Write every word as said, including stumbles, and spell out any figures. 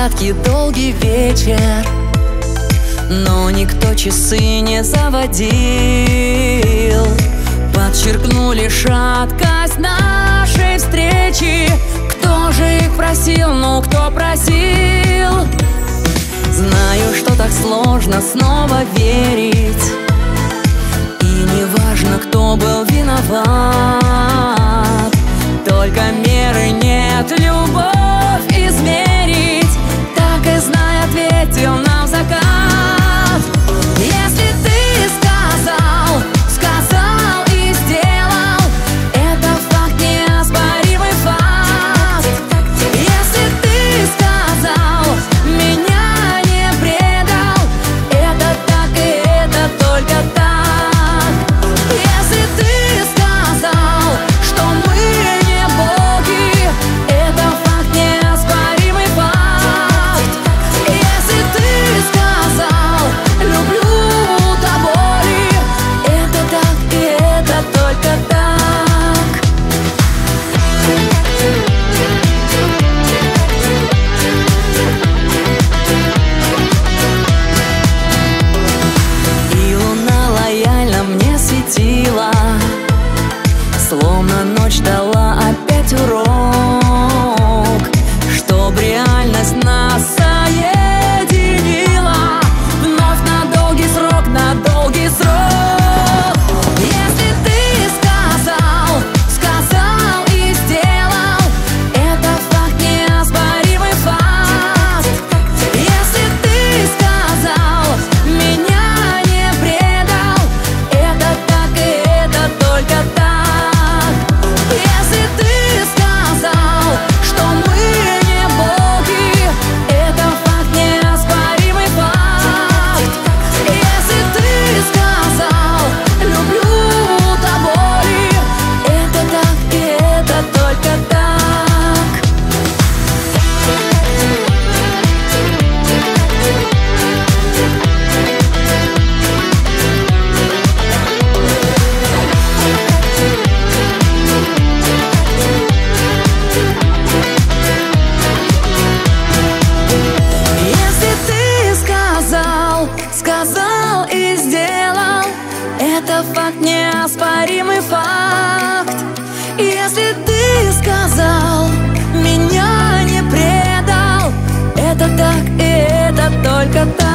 площадке долгий вечер, но никто часы не заводил. Подчеркнули шаткость нашей встречи. Кто же их просил, ну кто просил? Знаю, что так сложно снова верить, и не важно, кто был виноват. Только меры нет, любовь измерить. Так и знай, ответил нам закат. Если ты сказал, сказал и сделал, это факт, неоспоримый факт. Если ты сказал, меня не предал, это так и это только так. Если ты сказал, что мы не боги, это факт, неоспоримый факт. Если ты сказал, люблю до боли, это так и это только так. И луна лояльно мне светила, словно ночь дала опять урок, чтоб реальность нас соединила вновь на долгий срок, на долгий срок. Если ты сказал, сказал и сделал, это факт, неоспоримый факт. Если ты сказал, меня не предал, это так и это только так. Если ты сказал, что мы не боги, это факт, неоспоримый факт. Если ты сказал, люблю до боли, это так и это только так. Если ты сказал, сказал и сделал, это факт, неоспоримый факт. Если ты сказал, меня не предал, это так и это только так.